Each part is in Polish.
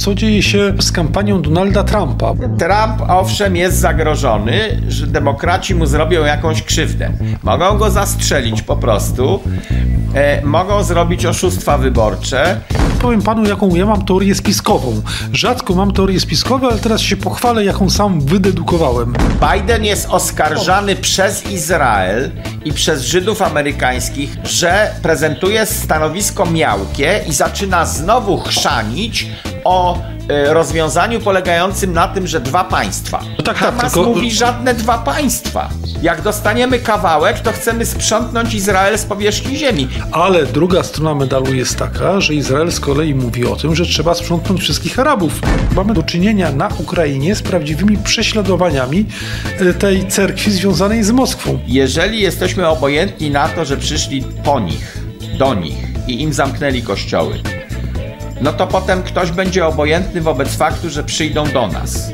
co dzieje się z kampanią Donalda Trumpa. Trump, owszem, jest zagrożony, że demokraci mu zrobią jakąś krzywdę. Mogą go zastrzelić po prostu, mogą zrobić oszustwa wyborcze. Powiem panu, jaką ja mam teorię spiskową. Rzadko mam teorię spiskową, ale teraz się pochwalę, jaką sam wydedukowałem. Biden jest oskarżany przez Izrael i przez Żydów amerykańskich, że prezentuje stanowisko miałkie i zaczyna znowu chrzanić o rozwiązaniu polegającym na tym, że dwa państwa. Hamas mówi żadne dwa państwa. Jak dostaniemy kawałek, to chcemy sprzątnąć Izrael z powierzchni ziemi. Ale druga strona medalu jest taka, że Izrael z kolei mówi o tym, że trzeba sprzątnąć wszystkich Arabów. Mamy do czynienia na Ukrainie z prawdziwymi prześladowaniami tej cerkwi związanej z Moskwą. Jeżeli jesteśmy obojętni na to, że przyszli po nich, do nich i im zamknęli kościoły, no to potem ktoś będzie obojętny wobec faktu, że przyjdą do nas.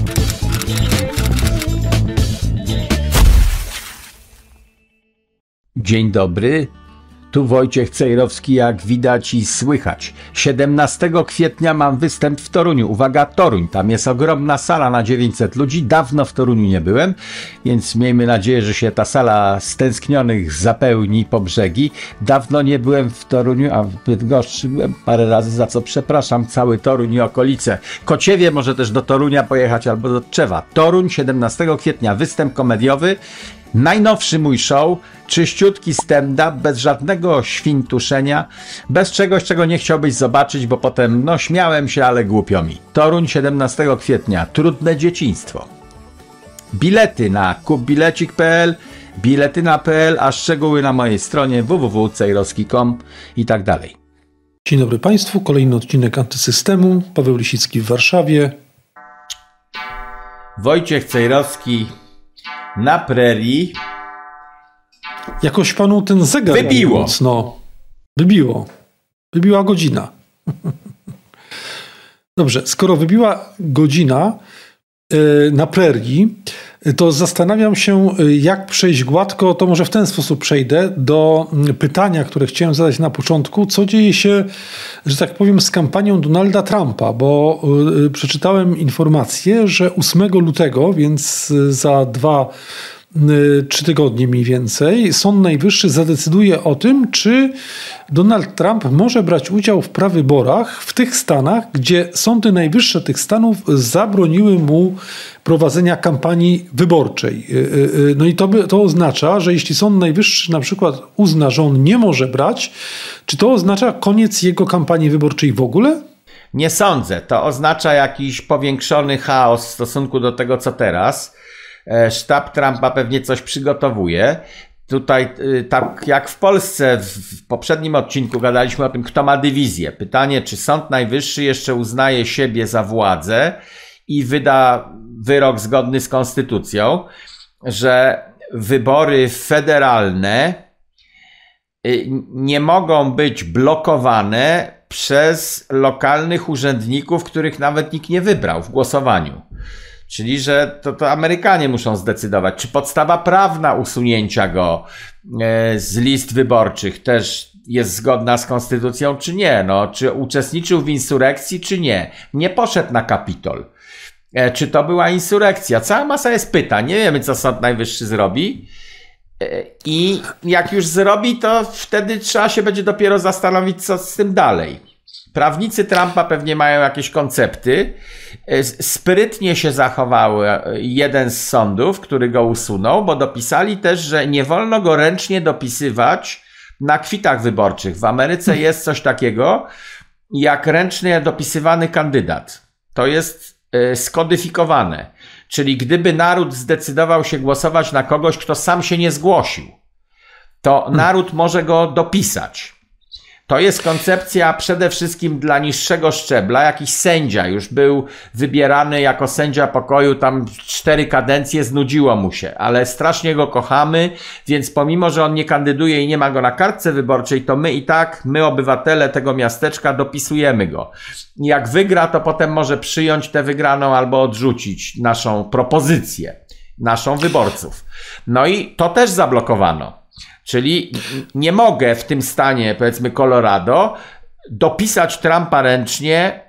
Dzień dobry, tu Wojciech Cejrowski, jak widać i słychać. 17 kwietnia mam występ w Toruniu. Uwaga, Toruń, tam jest ogromna sala na 900 ludzi. Dawno w Toruniu nie byłem, więc miejmy nadzieję, że się ta sala stęsknionych zapełni po brzegi. Dawno nie byłem w Toruniu, a w Bydgoszczy byłem parę razy, za co przepraszam cały Toruń i okolice. Kociewie może też do Torunia pojechać albo do Tczewa. Toruń, 17 kwietnia, występ komediowy. Najnowszy mój show, czyściutki stand-up, bez żadnego świntuszenia, bez czegoś, czego nie chciałbyś zobaczyć, bo potem, śmiałem się, ale głupio mi. Toruń, 17 kwietnia, trudne dzieciństwo. Bilety na kupbilecik.pl, biletyna.pl, a szczegóły na mojej stronie www.cejrowski.com i tak dalej. Dzień dobry Państwu, kolejny odcinek Antysystemu, Paweł Lisicki w Warszawie. Wojciech Cejrowski na prerii. Jakoś panu ten zegar wybiło. Mocno. Wybiła godzina. Dobrze, skoro wybiła godzina na prerii, to zastanawiam się, jak przejść gładko, to może w ten sposób przejdę do pytania, które chciałem zadać na początku. Co dzieje się, że tak powiem, z kampanią Donalda Trumpa? Bo przeczytałem informację, że 8 lutego, więc za 3 tygodnie mniej więcej, Sąd Najwyższy zadecyduje o tym, czy Donald Trump może brać udział w prawyborach w tych stanach, gdzie sądy najwyższe tych stanów zabroniły mu prowadzenia kampanii wyborczej. No i to oznacza, że jeśli Sąd Najwyższy na przykład uzna, że on nie może brać, czy to oznacza koniec jego kampanii wyborczej w ogóle? Nie sądzę. To oznacza jakiś powiększony chaos w stosunku do tego, co teraz. Sztab Trumpa pewnie coś przygotowuje. Tutaj, tak jak w Polsce, w poprzednim odcinku gadaliśmy o tym, kto ma dywizję. Pytanie, czy Sąd Najwyższy jeszcze uznaje siebie za władzę i wyda wyrok zgodny z konstytucją, że wybory federalne nie mogą być blokowane przez lokalnych urzędników, których nawet nikt nie wybrał w głosowaniu. Czyli, że to Amerykanie muszą zdecydować, czy podstawa prawna usunięcia go z list wyborczych też jest zgodna z konstytucją, czy nie. Czy uczestniczył w insurekcji, czy nie. Nie poszedł na Kapitol. Czy to była insurekcja? Cała masa jest pytań. Nie wiemy, co Sąd Najwyższy zrobi. I jak już zrobi, to wtedy trzeba się będzie dopiero zastanowić, co z tym dalej. Prawnicy Trumpa pewnie mają jakieś koncepty. Sprytnie się zachował jeden z sądów, który go usunął, bo dopisali też, że nie wolno go ręcznie dopisywać na kwitach wyborczych. W Ameryce jest coś takiego jak ręcznie dopisywany kandydat. To jest skodyfikowane. Czyli gdyby naród zdecydował się głosować na kogoś, kto sam się nie zgłosił, to naród może go dopisać. To jest koncepcja przede wszystkim dla niższego szczebla. Jakiś sędzia już był wybierany jako sędzia pokoju, tam 4 kadencje, znudziło mu się, ale strasznie go kochamy, więc pomimo, że on nie kandyduje i nie ma go na kartce wyborczej, to my obywatele tego miasteczka dopisujemy go. Jak wygra, to potem może przyjąć tę wygraną albo odrzucić naszą propozycję, naszą wyborców. No i to też zablokowano. Czyli nie mogę w tym stanie, powiedzmy Colorado, dopisać Trumpa ręcznie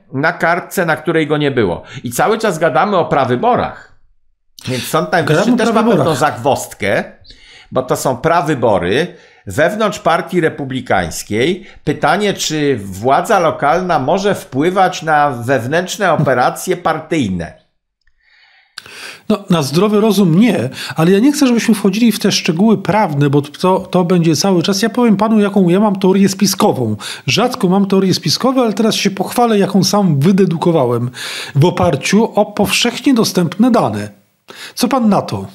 na kartce, na której go nie było. I cały czas gadamy o prawyborach. Więc Sąd Najwyższy też ma pewną zagwozdkę, bo to są prawybory wewnątrz partii republikańskiej. Pytanie, czy władza lokalna może wpływać na wewnętrzne operacje partyjne? No, na zdrowy rozum nie, ale ja nie chcę, żebyśmy wchodzili w te szczegóły prawne, bo to będzie cały czas. Ja powiem panu, jaką ja mam teorię spiskową. Rzadko mam teorie spiskowe, ale teraz się pochwalę, jaką sam wydedukowałem w oparciu o powszechnie dostępne dane. Co pan na to?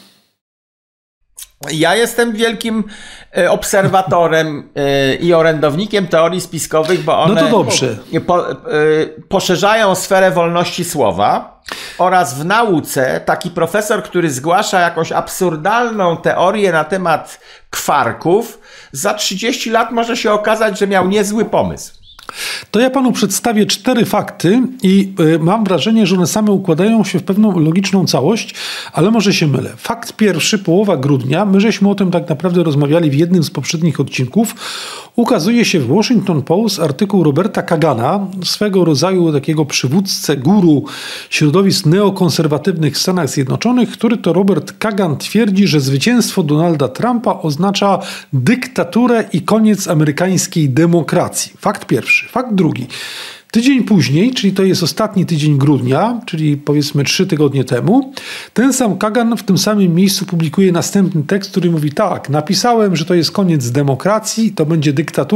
Ja jestem wielkim obserwatorem i orędownikiem teorii spiskowych, bo one no to dobrze. Poszerzają sferę wolności słowa oraz w nauce taki profesor, który zgłasza jakąś absurdalną teorię na temat kwarków, za 30 lat może się okazać, że miał niezły pomysł. To ja panu przedstawię 4 fakty i mam wrażenie, że one same układają się w pewną logiczną całość, ale może się mylę. Fakt pierwszy, połowa grudnia, my żeśmy o tym tak naprawdę rozmawiali w jednym z poprzednich odcinków, ukazuje się w Washington Post artykuł Roberta Kagana, swego rodzaju takiego przywódcę, guru środowisk neokonserwatywnych w Stanach Zjednoczonych, który to Robert Kagan twierdzi, że zwycięstwo Donalda Trumpa oznacza dyktaturę i koniec amerykańskiej demokracji. Fakt pierwszy. Fakt drugi. Tydzień później, czyli to jest ostatni tydzień grudnia, czyli powiedzmy 3 tygodnie temu, ten sam Kagan w tym samym miejscu publikuje następny tekst, który mówi tak, napisałem, że to jest koniec demokracji, to będzie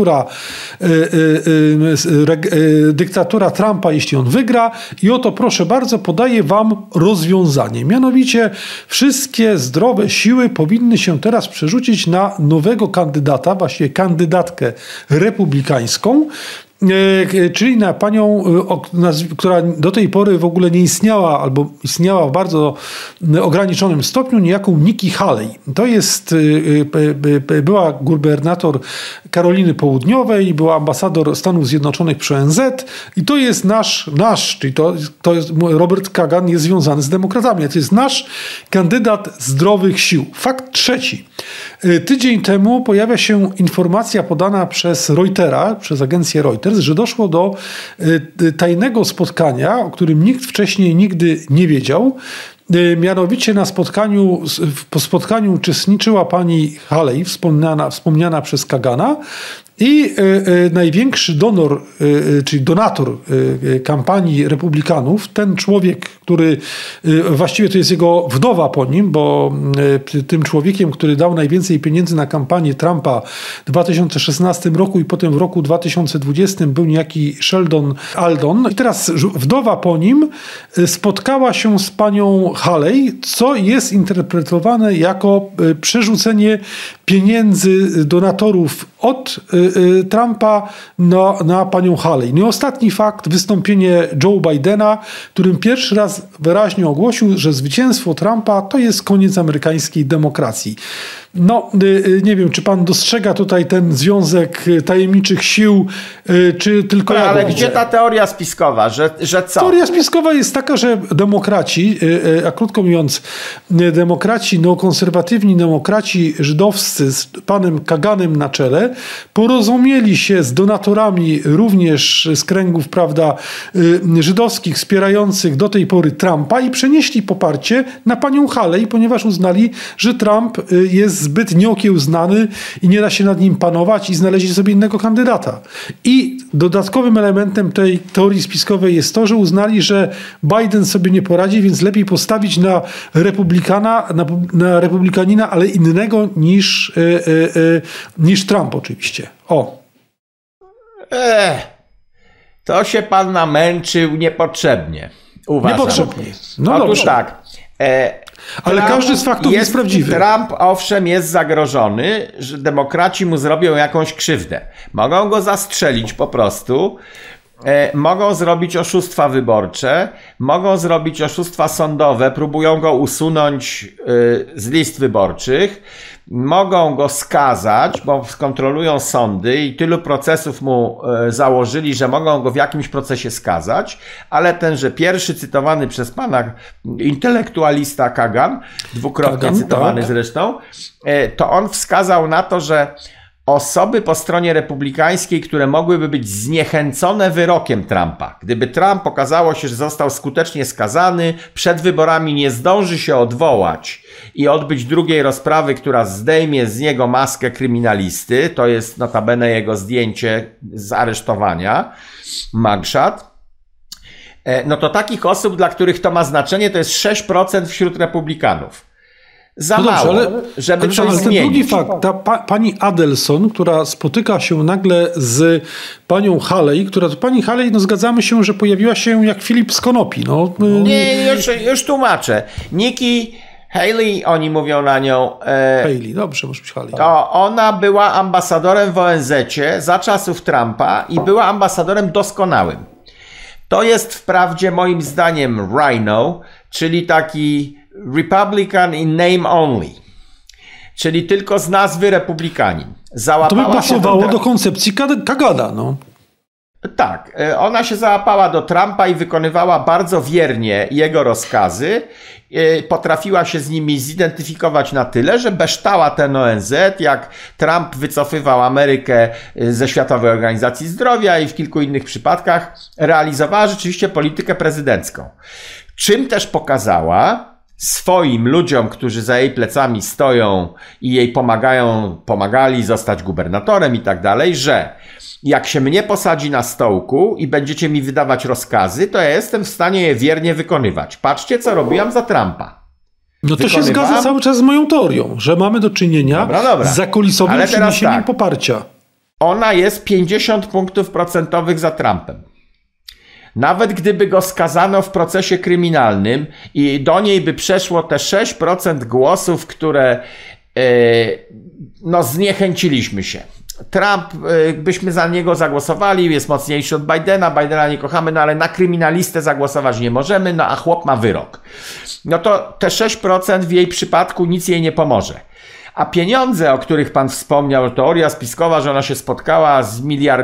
dyktatura Trumpa, jeśli on wygra i oto proszę bardzo, podaję wam rozwiązanie. Mianowicie wszystkie zdrowe siły powinny się teraz przerzucić na nowego kandydata, właściwie kandydatkę republikańską, czyli na panią, która do tej pory w ogóle nie istniała, albo istniała w bardzo ograniczonym stopniu, niejaką Nikki Haley. To jest, była gubernator Karoliny Południowej, była ambasador Stanów Zjednoczonych przy ONZ i to jest nasz, czyli to jest Robert Kagan jest związany z demokratami, to jest nasz kandydat zdrowych sił. Fakt trzeci. Tydzień temu pojawia się informacja podana przez Reutera, przez agencję Reuters, że doszło do tajnego spotkania, o którym nikt wcześniej nigdy nie wiedział. Mianowicie po spotkaniu uczestniczyła pani Haley, wspomniana przez Kagana, i największy donor, czyli donator kampanii republikanów, ten człowiek, który właściwie to jest jego wdowa po nim, bo tym człowiekiem, który dał najwięcej pieniędzy na kampanię Trumpa w 2016 roku i potem w roku 2020 był niejaki Sheldon Aldon. I teraz wdowa po nim spotkała się z panią Haley, co jest interpretowane jako przerzucenie pieniędzy donatorów od Trumpa na panią Haley. No i ostatni fakt, wystąpienie Joe Bidena, którym pierwszy raz wyraźnie ogłosił, że zwycięstwo Trumpa to jest koniec amerykańskiej demokracji. No, nie wiem, czy pan dostrzega tutaj ten związek tajemniczych sił, czy tylko ja ale gdzie ta teoria spiskowa, że co? Teoria spiskowa jest taka, że demokraci, a krótko mówiąc, demokraci, neokonserwatywni demokraci żydowscy z panem Kaganem na czele porozumieli się z donatorami również z kręgów, prawda, żydowskich wspierających do tej pory Trumpa i przenieśli poparcie na panią Haley, ponieważ uznali, że Trump jest zbyt nieokiełznany i nie da się nad nim panować i znaleźli sobie innego kandydata. I dodatkowym elementem tej teorii spiskowej jest to, że uznali, że Biden sobie nie poradzi, więc lepiej postawić na republikanina, ale innego niż Trump oczywiście. To się pan namęczył niepotrzebnie. Uważam. Niepotrzebnie. No otóż dobrze. tak. Ale każdy z faktów jest prawdziwy. Trump owszem jest zagrożony, że demokraci mu zrobią jakąś krzywdę. Mogą go zastrzelić po prostu, mogą zrobić oszustwa wyborcze, mogą zrobić oszustwa sądowe, próbują go usunąć z list wyborczych, mogą go skazać, bo skontrolują sądy i tylu procesów mu założyli, że mogą go w jakimś procesie skazać, ale tenże pierwszy cytowany przez pana intelektualista Kagan, dwukrotnie cytowany zresztą, to on wskazał na to, że osoby po stronie republikańskiej, które mogłyby być zniechęcone wyrokiem Trumpa. Gdyby Trump okazało się, że został skutecznie skazany, przed wyborami nie zdąży się odwołać i odbyć drugiej rozprawy, która zdejmie z niego maskę kryminalisty, to jest notabene jego zdjęcie z aresztowania, mugshot, no to takich osób, dla których to ma znaczenie, to jest 6% wśród republikanów. Za mało, żeby coś zmienić. Ten drugi fakt, ta pani Adelson, która spotyka się nagle z panią Haley, która to pani Haley, no zgadzamy się, że pojawiła się jak Filip z konopi. No. Nie, już tłumaczę. Nikki Haley, oni mówią na nią. Haley, dobrze, może być Haley. To ona była ambasadorem w ONZ-cie za czasów Trumpa i była ambasadorem doskonałym. To jest wprawdzie moim zdaniem rhino, czyli taki Republican in name only, czyli tylko z nazwy republikanin. To by pasowało do koncepcji Kagana, no. Tak, ona się załapała do Trumpa i wykonywała bardzo wiernie jego rozkazy. Potrafiła się z nimi zidentyfikować na tyle, że beształa ten ONZ, jak Trump wycofywał Amerykę ze Światowej Organizacji Zdrowia i w kilku innych przypadkach realizowała rzeczywiście politykę prezydencką. Czym też pokazała swoim ludziom, którzy za jej plecami stoją i jej pomagali zostać gubernatorem i tak dalej, że jak się mnie posadzi na stołku i będziecie mi wydawać rozkazy, to ja jestem w stanie je wiernie wykonywać. Patrzcie, co robiłam za Trumpa. No to się zgadza cały czas z moją teorią, że mamy do czynienia z zakulisowym przyniesieniem poparcia. Ona jest 50 punktów procentowych za Trumpem. Nawet gdyby go skazano w procesie kryminalnym i do niej by przeszło te 6% głosów, które zniechęciliśmy się. Trump, byśmy za niego zagłosowali, jest mocniejszy od Bidena nie kochamy, no ale na kryminalistę zagłosować nie możemy, no a chłop ma wyrok. No to te 6% w jej przypadku nic jej nie pomoże. A pieniądze, o których pan wspomniał, teoria spiskowa, że ona się spotkała z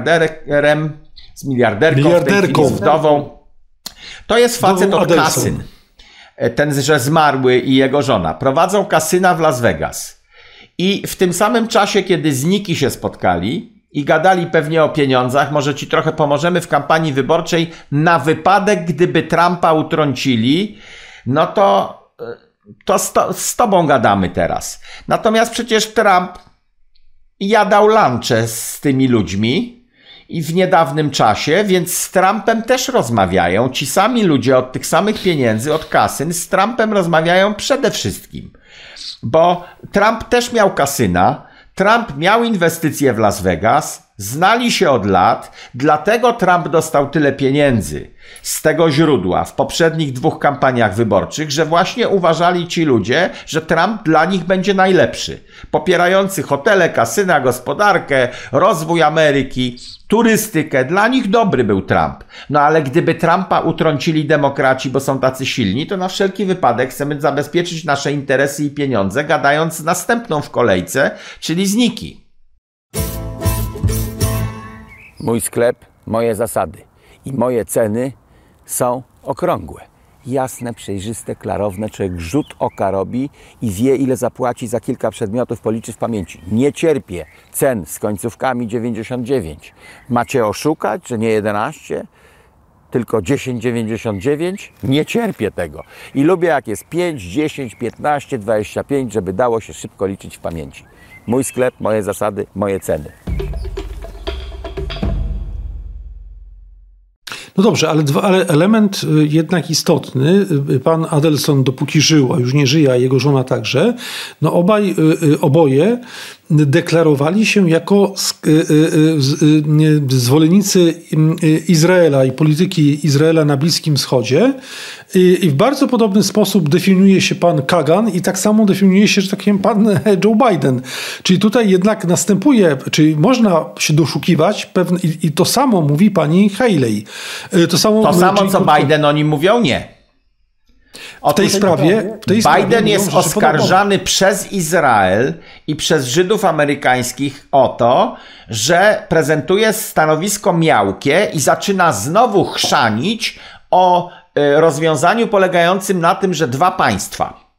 miliarderką, z wdową, to jest facet od kasyn. Ten, że zmarły i jego żona. Prowadzą kasyna w Las Vegas. I w tym samym czasie, kiedy z Nikki się spotkali i gadali pewnie o pieniądzach, może ci trochę pomożemy w kampanii wyborczej, na wypadek, gdyby Trumpa utrącili, no to z tobą gadamy teraz. Natomiast przecież Trump jadał lunche z tymi ludźmi i w niedawnym czasie, więc z Trumpem też rozmawiają. Ci sami ludzie od tych samych pieniędzy, od kasyn, z Trumpem rozmawiają przede wszystkim. Bo Trump też miał kasyna, Trump miał inwestycje w Las Vegas, znali się od lat, dlatego Trump dostał tyle pieniędzy z tego źródła w poprzednich 2 kampaniach wyborczych, że właśnie uważali ci ludzie, że Trump dla nich będzie najlepszy. Popierający hotele, kasyna, gospodarkę, rozwój Ameryki, turystykę. Dla nich dobry był Trump. No ale gdyby Trumpa utrącili demokraci, bo są tacy silni, to na wszelki wypadek chcemy zabezpieczyć nasze interesy i pieniądze, gadając z następną w kolejce, czyli z Nikki. Mój sklep, moje zasady i moje ceny są okrągłe. Jasne, przejrzyste, klarowne. Człowiek rzut oka robi i wie, ile zapłaci za kilka przedmiotów, policzy w pamięci. Nie cierpię cen z końcówkami 99. Macie oszukać, że nie 11, tylko 10,99? Nie cierpię tego. I lubię, jak jest 5, 10, 15, 25, żeby dało się szybko liczyć w pamięci. Mój sklep, moje zasady, moje ceny. No dobrze, ale element jednak istotny, pan Adelson dopóki żył, a już nie żyje, a jego żona także, no oboje deklarowali się jako zwolennicy Izraela i polityki Izraela na Bliskim Wschodzie i w bardzo podobny sposób definiuje się pan Kagan i tak samo definiuje się, że tak powiem, pan Joe Biden. Czyli tutaj jednak następuje, czyli można się doszukiwać i to samo mówi pani Haley. To samo co Biden oni mówią? Nie. W tej sprawie Biden jest oskarżany przez Izrael i przez Żydów amerykańskich o to, że prezentuje stanowisko miałkie i zaczyna znowu chrzanić o rozwiązaniu polegającym na tym, że 2 państwa.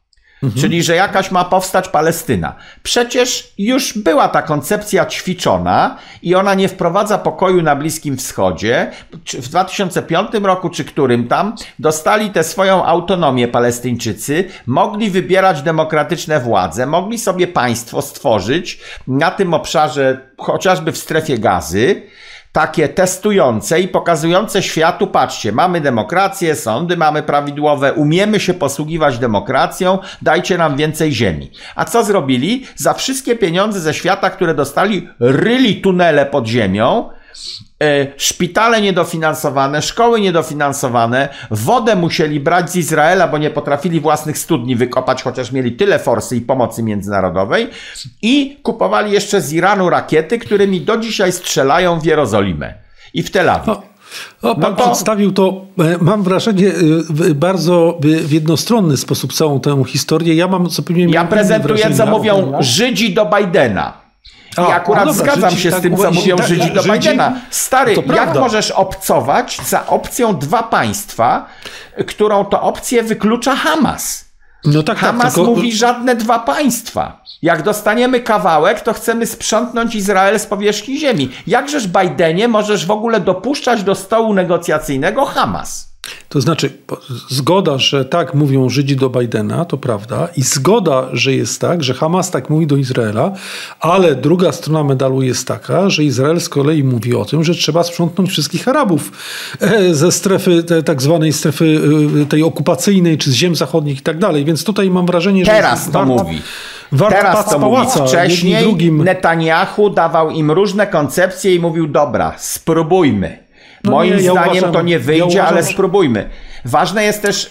Czyli, że jakaś ma powstać Palestyna. Przecież już była ta koncepcja ćwiczona i ona nie wprowadza pokoju na Bliskim Wschodzie. W 2005 roku, czy którym tam, dostali tę swoją autonomię Palestyńczycy, mogli wybierać demokratyczne władze, mogli sobie państwo stworzyć na tym obszarze, chociażby w strefie Gazy, takie testujące i pokazujące światu, patrzcie, mamy demokrację, sądy mamy prawidłowe, umiemy się posługiwać demokracją, dajcie nam więcej ziemi. A co zrobili? Za wszystkie pieniądze ze świata, które dostali, ryli tunele pod ziemią, szpitale niedofinansowane, szkoły niedofinansowane, wodę musieli brać z Izraela, bo nie potrafili własnych studni wykopać, chociaż mieli tyle forsy i pomocy międzynarodowej, i kupowali jeszcze z Iranu rakiety, którymi do dzisiaj strzelają w Jerozolimę i w Tel Awiw. Pan przedstawił to, mam wrażenie, bardzo w jednostronny sposób całą tę historię. Ja prezentuję, co mówią Żydzi do Bidena. I akurat zgadzam się z tym, co mówią Żydzi do Bidena. Stary, jak możesz obcować za opcją dwa państwa, którą to opcję wyklucza Hamas? Hamas mówi żadne dwa państwa. Jak dostaniemy kawałek, to chcemy sprzątnąć Izrael z powierzchni ziemi. Jakżeż, Bidenie, możesz w ogóle dopuszczać do stołu negocjacyjnego Hamas? To znaczy, zgoda, że tak mówią Żydzi do Bidena, to prawda, i zgoda, że jest tak, że Hamas tak mówi do Izraela, ale druga strona medalu jest taka, że Izrael z kolei mówi o tym, że trzeba sprzątnąć wszystkich Arabów ze strefy, tak zwanej strefy tej okupacyjnej, czy z ziem zachodnich i tak dalej, więc tutaj mam wrażenie, że... Teraz to mówi. Teraz to mówi. Wcześniej Netanyahu dawał im różne koncepcje i mówił, dobra, spróbujmy. Moim zdaniem to nie wyjdzie, ale spróbujmy. Ważne jest też,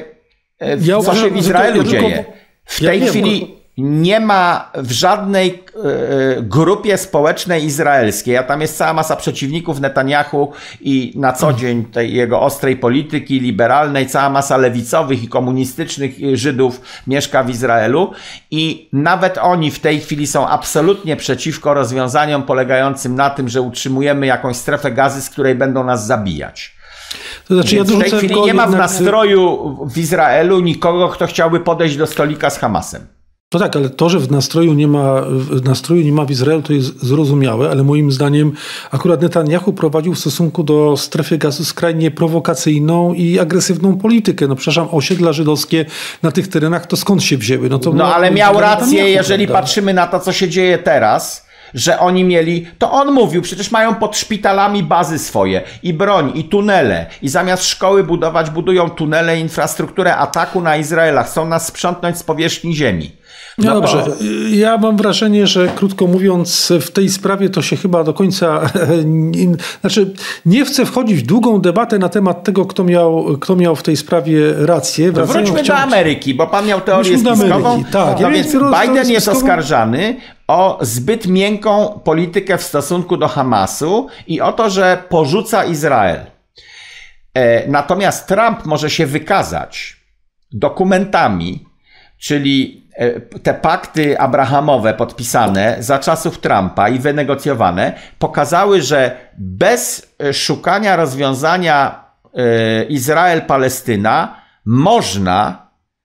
co się w Izraelu dzieje. W tej chwili nie ma w żadnej grupie społecznej izraelskiej, a tam jest cała masa przeciwników Netanyahu i na co dzień tej jego ostrej polityki liberalnej, cała masa lewicowych i komunistycznych Żydów mieszka w Izraelu i nawet oni w tej chwili są absolutnie przeciwko rozwiązaniom polegającym na tym, że utrzymujemy jakąś strefę Gazy, z której będą nas zabijać. To znaczy, w tej chwili nie ma w nastroju w Izraelu nikogo, kto chciałby podejść do stolika z Hamasem. No tak, ale to, że w nastroju nie ma w Izraelu, to jest zrozumiałe, ale moim zdaniem akurat Netanyahu prowadził w stosunku do strefy Gazy skrajnie prowokacyjną i agresywną politykę. No przepraszam, osiedla żydowskie na tych terenach, to skąd się wzięły? Ale miał rację, jeżeli patrzymy na to, co się dzieje teraz, że oni mieli, to on mówił, przecież mają pod szpitalami bazy swoje i broń, i tunele, i zamiast szkoły budować, budują tunele, infrastrukturę ataku na Izraela, chcą nas sprzątnąć z powierzchni ziemi. No dobrze, ja mam wrażenie, że krótko mówiąc w tej sprawie to się chyba do końca, nie chcę wchodzić w długą debatę na temat tego, kto miał w tej sprawie rację. Wróćmy do Ameryki, bo pan miał teorię spiskową. Tak, no więc Biden jest oskarżany o zbyt miękką politykę w stosunku do Hamasu i o to, że porzuca Izrael. Natomiast Trump może się wykazać dokumentami, czyli te pakty abrahamowe podpisane za czasów Trumpa i wynegocjowane pokazały, że bez szukania rozwiązania Izrael-Palestyna można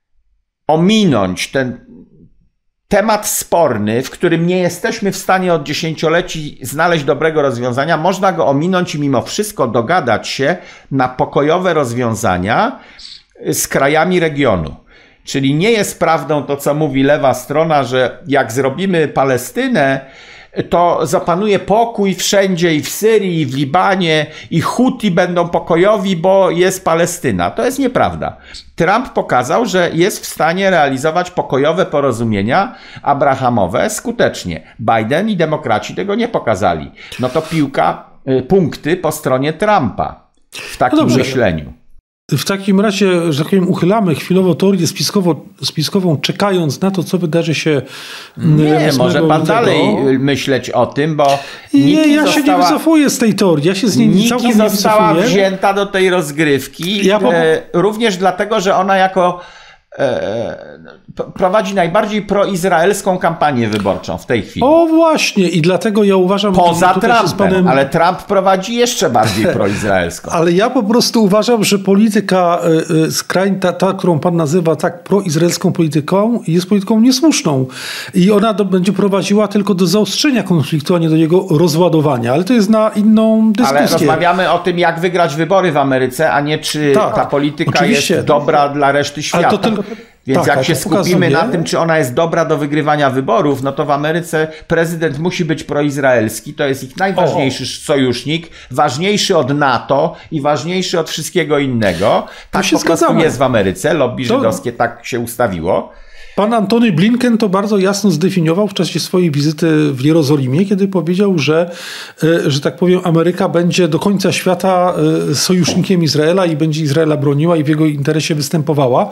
ominąć ten temat sporny, w którym nie jesteśmy w stanie od dziesięcioleci znaleźć dobrego rozwiązania. Można go ominąć i mimo wszystko dogadać się na pokojowe rozwiązania z krajami regionu. Czyli nie jest prawdą to, co mówi lewa strona, że jak zrobimy Palestynę, to zapanuje pokój wszędzie i w Syrii, i w Libanie, i Huti będą pokojowi, bo jest Palestyna. To jest nieprawda. Trump pokazał, że jest w stanie realizować pokojowe porozumienia abrahamowe skutecznie. Biden i demokraci tego nie pokazali. No to punkty po stronie Trumpa w takim myśleniu. W takim razie, że tak powiem, uchylamy chwilowo teorię spiskową, czekając na to, co wydarzy się. Nie, może pan dalej myśleć o tym, bo ja się nie wycofuję z tej teorii. Ja się z niej całkiem nie wycofuję. Została wzięta do tej rozgrywki, również dlatego, że ona jako prowadzi najbardziej proizraelską kampanię wyborczą w tej chwili. O właśnie, i dlatego ja uważam... Poza Trumpem, ale Trump prowadzi jeszcze bardziej proizraelską. Ale ja po prostu uważam, że polityka skrajna, ta, którą pan nazywa tak proizraelską polityką, jest polityką niesłuszną. I ona będzie prowadziła tylko do zaostrzenia konfliktu, a nie do jego rozładowania. Ale to jest na inną dyskusję. Ale rozmawiamy o tym, jak wygrać wybory w Ameryce, a nie czy ta polityka oczywiście jest dobra dla reszty świata. Ale to tylko... Więc jak się skupimy na tym, czy ona jest dobra do wygrywania wyborów, no to w Ameryce prezydent musi być proizraelski. To jest ich najważniejszy sojusznik, ważniejszy od NATO i ważniejszy od wszystkiego innego. Tak po prostu jest w Ameryce. Lobby żydowskie tak się ustawiło. Pan Antony Blinken to bardzo jasno zdefiniował w czasie swojej wizyty w Jerozolimie, kiedy powiedział, że tak powiem, Ameryka będzie do końca świata sojusznikiem Izraela i będzie Izraela broniła i w jego interesie występowała.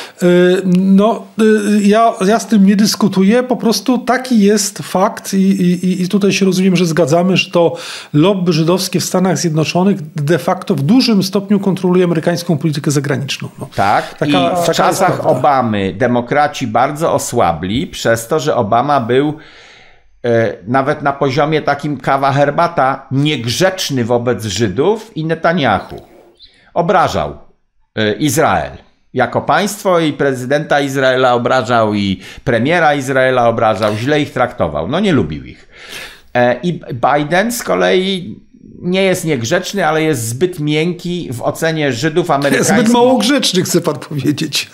Ja z tym nie dyskutuję, po prostu taki jest fakt i tutaj się rozumiem, że zgadzamy, że to lobby żydowskie w Stanach Zjednoczonych de facto w dużym stopniu kontroluje amerykańską politykę zagraniczną. Tak, i w czasach Obamy demokraci bardzo osłabli przez to, że Obama był nawet na poziomie takim kawa herbata niegrzeczny wobec Żydów i Netanyahu. Obrażał Izrael jako państwo i prezydenta Izraela obrażał i premiera Izraela obrażał, źle ich traktował, nie lubił ich. I Biden z kolei nie jest niegrzeczny, ale jest zbyt miękki w ocenie Żydów amerykańskich. Zbyt mało grzeczny, chce pan powiedzieć.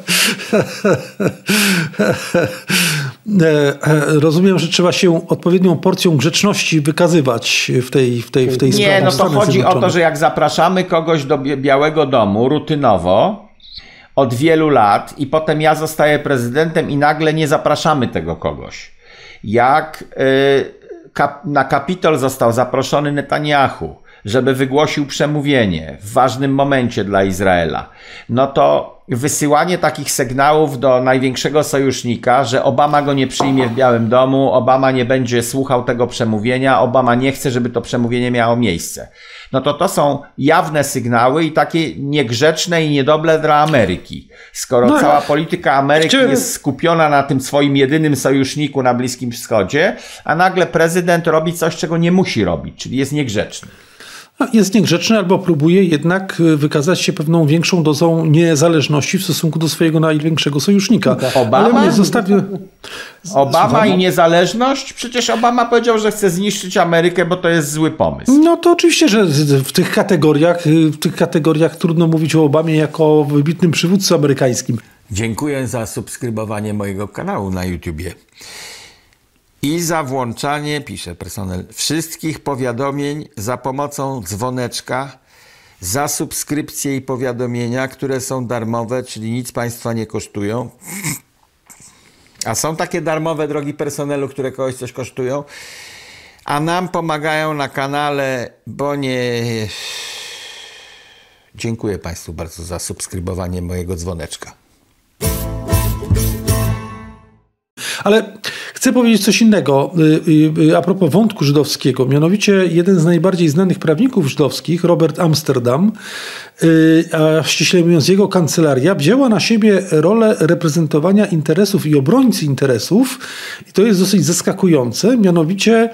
Rozumiem, że trzeba się odpowiednią porcją grzeczności wykazywać w tej sprawie. Nie, to chodzi o to, że jak zapraszamy kogoś do Białego Domu rutynowo od wielu lat i potem ja zostaję prezydentem i nagle nie zapraszamy tego kogoś. Jak na Kapitol został zaproszony Netanyahu, żeby wygłosił przemówienie w ważnym momencie dla Izraela, to wysyłanie takich sygnałów do największego sojusznika, że Obama go nie przyjmie w Białym Domu, Obama nie będzie słuchał tego przemówienia, Obama nie chce, żeby to przemówienie miało miejsce. To są jawne sygnały i takie niegrzeczne i niedobre dla Ameryki. Skoro cała polityka Ameryki jest skupiona na tym swoim jedynym sojuszniku na Bliskim Wschodzie, a nagle prezydent robi coś, czego nie musi robić, czyli jest niegrzeczny. Jest niegrzeczny albo próbuje jednak wykazać się pewną większą dozą niezależności w stosunku do swojego największego sojusznika. Obama i niezależność? Przecież Obama powiedział, że chce zniszczyć Amerykę, bo to jest zły pomysł. To oczywiście, że w tych kategoriach trudno mówić o Obamie jako o wybitnym przywódcy amerykańskim. Dziękuję za subskrybowanie mojego kanału na YouTubie. I za włączanie, pisze personel, wszystkich powiadomień za pomocą dzwoneczka, za subskrypcje i powiadomienia, które są darmowe, czyli nic Państwa nie kosztują. A są takie darmowe, drogi personelu, które kogoś coś kosztują, a nam pomagają na kanale, bo nie... Dziękuję Państwu bardzo za subskrybowanie mojego dzwoneczka. Ale chcę powiedzieć coś innego a propos wątku żydowskiego. Mianowicie jeden z najbardziej znanych prawników żydowskich, Robert Amsterdam, a ściśle mówiąc jego kancelaria, wzięła na siebie rolę reprezentowania interesów i obrońcy interesów. I to jest dosyć zaskakujące. Mianowicie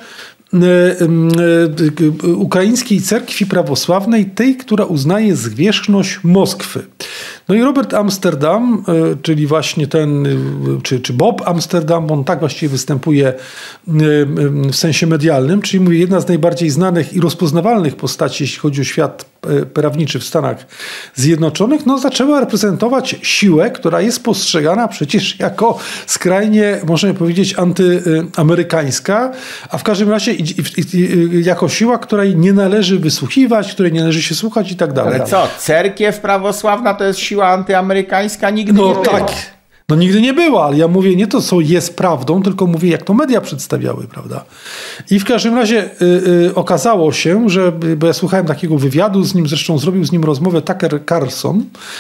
ukraińskiej cerkwi prawosławnej, tej, która uznaje zwierzchność Moskwy. I Robert Amsterdam, czyli właśnie czy Bob Amsterdam, on tak właściwie występuje w sensie medialnym, czyli mówię, jedna z najbardziej znanych i rozpoznawalnych postaci, jeśli chodzi o świat prawniczy w Stanach Zjednoczonych, zaczęła reprezentować siłę, która jest postrzegana przecież jako skrajnie, możemy powiedzieć, antyamerykańska, a w każdym razie jako siła, której nie należy wysłuchiwać, której nie należy się słuchać i tak dalej. Ale co, cerkiew prawosławna to jest siła antyamerykańska? Nigdy nie było. Tak. No nigdy nie była, ale ja mówię nie to, co jest prawdą, tylko mówię, jak to media przedstawiały, prawda? I w każdym razie okazało się, że, bo ja słuchałem takiego wywiadu z nim, zresztą zrobił z nim rozmowę Tucker Carlson,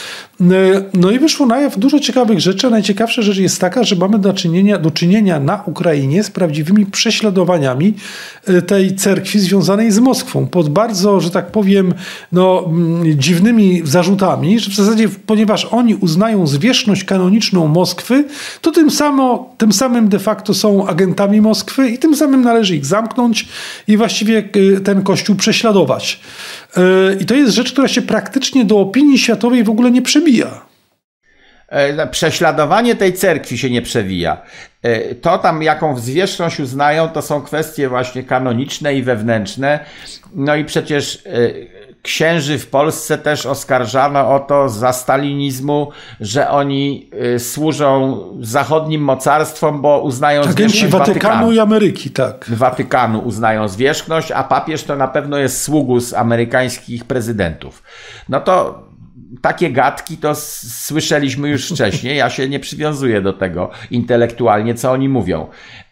no i wyszło na jaw dużo ciekawych rzeczy, a najciekawsza rzecz jest taka, że mamy do czynienia na Ukrainie z prawdziwymi prześladowaniami tej cerkwi związanej z Moskwą, pod bardzo, że tak powiem, dziwnymi zarzutami, że w zasadzie, ponieważ oni uznają zwierzchność kanoniczną Moskwy, to tym samym de facto są agentami Moskwy i tym samym należy ich zamknąć i właściwie ten kościół prześladować. I to jest rzecz, która się praktycznie do opinii światowej w ogóle nie przebija. Prześladowanie tej cerkwi się nie przewija. To tam, jaką zwierzchność uznają, to są kwestie właśnie kanoniczne i wewnętrzne. No i przecież księży w Polsce też oskarżano o to za stalinizmu, że oni służą zachodnim mocarstwom, bo uznają zwierzchność Watykanu i Ameryki, tak. Watykanu uznają zwierzchność, a papież to na pewno jest sługus amerykańskich prezydentów. No to takie gadki to słyszeliśmy już wcześniej, ja się nie przywiązuję do tego intelektualnie, co oni mówią.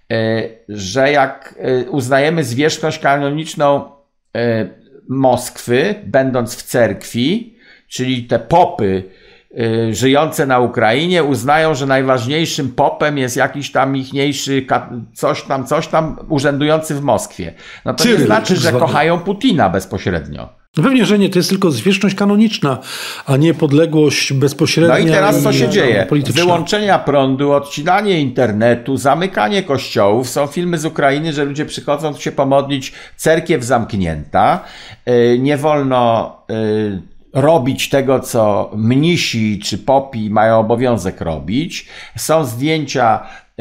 Że jak uznajemy zwierzchność kanoniczną Moskwy, będąc w cerkwi, czyli te popy żyjące na Ukrainie uznają, że najważniejszym popem jest jakiś tam ichniejszy coś tam urzędujący w Moskwie. No to nie znaczy, że kochają Putina bezpośrednio. No pewnie, że nie. To jest tylko zwierzchność kanoniczna, a nie podległość bezpośrednia. No i teraz co się dzieje? Wyłączenia prądu, odcinanie internetu, zamykanie kościołów. Są filmy z Ukrainy, że ludzie przychodzą się pomodlić, cerkiew zamknięta. Nie wolno robić tego, co mnisi czy popi mają obowiązek robić. Są zdjęcia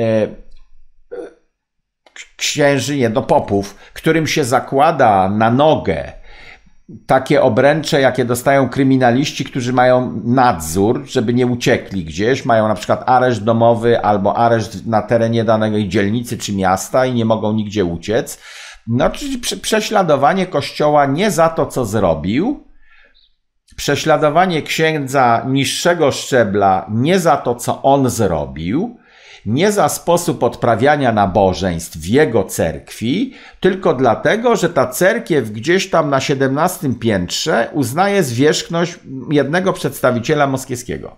księży, popów, którym się zakłada na nogę takie obręcze, jakie dostają kryminaliści, którzy mają nadzór, żeby nie uciekli gdzieś, mają na przykład areszt domowy albo areszt na terenie danej dzielnicy czy miasta i nie mogą nigdzie uciec. No, czyli prześladowanie Kościoła nie za to, co zrobił, prześladowanie księdza niższego szczebla nie za to, co on zrobił, nie za sposób odprawiania nabożeństw w jego cerkwi, tylko dlatego, że ta cerkiew gdzieś tam na 17 piętrze uznaje zwierzchność jednego przedstawiciela moskiewskiego.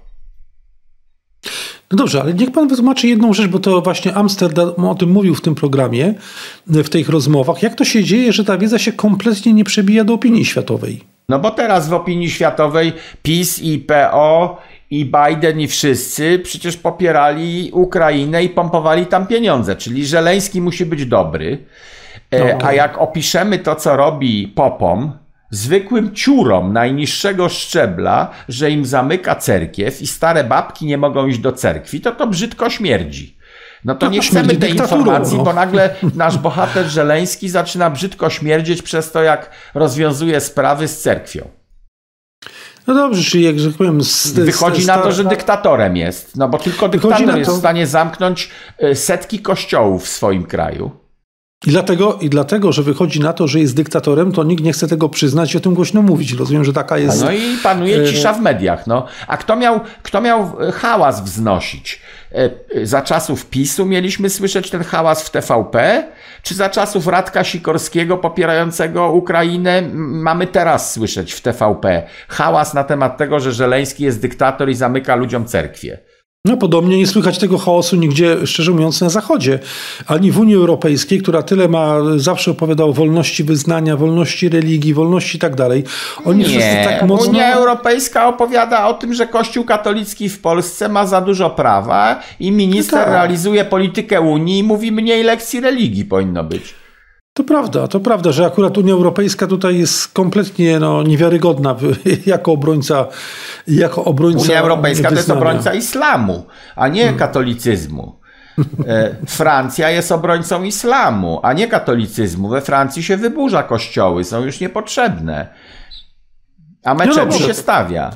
No dobrze, ale niech pan wytłumaczy jedną rzecz, bo to właśnie Amsterdam o tym mówił w tym programie, w tych rozmowach. Jak to się dzieje, że ta wiedza się kompletnie nie przebija do opinii światowej? No bo teraz w opinii światowej PiS i PO i Biden i wszyscy przecież popierali Ukrainę i pompowali tam pieniądze, czyli Żeleński musi być dobry. A jak opiszemy to, co robi popom, zwykłym ciurom najniższego szczebla, że im zamyka cerkiew i stare babki nie mogą iść do cerkwi, to brzydko śmierdzi. No to nie chcemy tej informacji, bo nagle nasz bohater Żeleński zaczyna brzydko śmierdzieć przez to, jak rozwiązuje sprawy z cerkwią. No dobrze, czyli jak że powiem... Wychodzi na to, że dyktatorem jest. No bo tylko dyktator jest w stanie zamknąć setki kościołów w swoim kraju. I dlatego, że wychodzi na to, że jest dyktatorem, to nikt nie chce tego przyznać i o tym głośno mówić. Rozumiem, że taka jest... No i panuje cisza w mediach. No. A kto miał hałas wznosić? Za czasów PiS-u mieliśmy słyszeć ten hałas w TVP? Czy za czasów Radka Sikorskiego popierającego Ukrainę mamy teraz słyszeć w TVP hałas na temat tego, że Żeleński jest dyktator i zamyka ludziom cerkwie? No podobnie nie słychać tego chaosu nigdzie, szczerze mówiąc, na Zachodzie. Ani w Unii Europejskiej, która tyle zawsze opowiada o wolności wyznania, wolności religii, wolności i tak dalej. Oni wszyscy tak mocno... Unia Europejska opowiada o tym, że Kościół katolicki w Polsce ma za dużo prawa i minister realizuje politykę Unii i mówi mniej lekcji religii powinno być. To prawda, że akurat Unia Europejska tutaj jest kompletnie niewiarygodna jako obrońca Unia Europejska wyznania. To jest obrońca islamu, a nie katolicyzmu. Francja jest obrońcą islamu, a nie katolicyzmu. We Francji się wyburza kościoły, są już niepotrzebne. A meczety się stawia.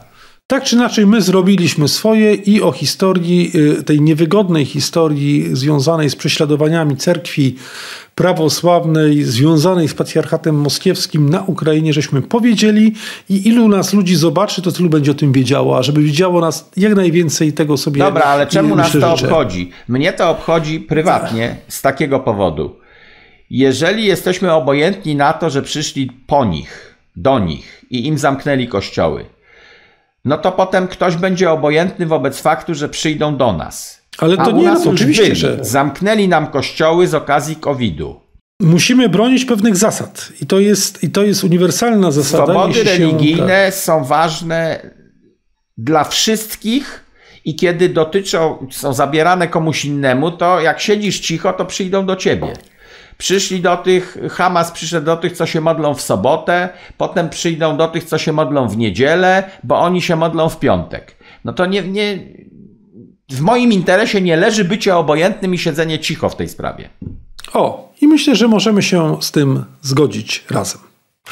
Tak czy inaczej, my zrobiliśmy swoje i o historii, tej niewygodnej historii związanej z prześladowaniami cerkwi prawosławnej, związanej z patriarchatem moskiewskim na Ukrainie, żeśmy powiedzieli i ilu nas ludzi zobaczy, to tylu będzie o tym wiedziało, a żeby wiedziało nas jak najwięcej, tego sobie Dobra, ale czemu nas to życzę. obchodzi? Mnie to obchodzi prywatnie z takiego powodu. Jeżeli jesteśmy obojętni na to, że przyszli po nich, do nich i im zamknęli kościoły, no to potem ktoś będzie obojętny wobec faktu, że przyjdą do nas. Ale to a nie, u nas no to już oczywiście, byli. że Zamknęli nam kościoły z okazji COVID-u. musimy bronić pewnych zasad. I to jest uniwersalna zasada. Swobody jeśli religijne są ważne dla wszystkich i kiedy są zabierane komuś innemu, to jak siedzisz cicho, to przyjdą do ciebie. Przyszli do tych, Hamas przyszedł do tych, co się modlą w sobotę, potem przyjdą do tych, co się modlą w niedzielę, bo oni się modlą w piątek. No to w moim interesie nie leży bycie obojętnym i siedzenie cicho w tej sprawie. I myślę, że możemy się z tym zgodzić razem.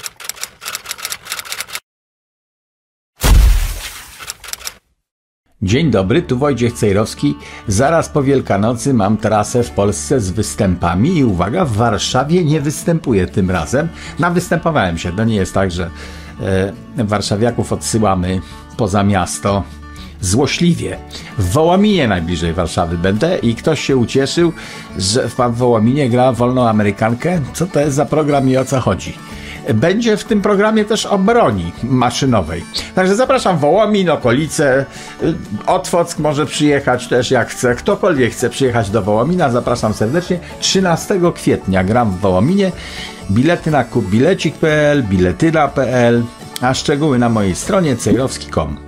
Dzień dobry, tu Wojciech Cejrowski. Zaraz po Wielkanocy mam trasę w Polsce z występami i uwaga, w Warszawie nie występuję tym razem. Występowałem się, to nie jest tak, że warszawiaków odsyłamy poza miasto złośliwie. W Wołominie najbliżej Warszawy będę i ktoś się ucieszył, że w Wołominie gra wolną Amerykankę. Co to jest za program i o co chodzi? Będzie w tym programie też o broni maszynowej. Także zapraszam Wołomin, okolice, Otwock może przyjechać też jak chce. Ktokolwiek chce przyjechać do Wołomina, zapraszam serdecznie. 13 kwietnia gram w Wołominie. Bilety na kupbilecik.pl, biletyna.pl, a szczegóły na mojej stronie cejrowski.com.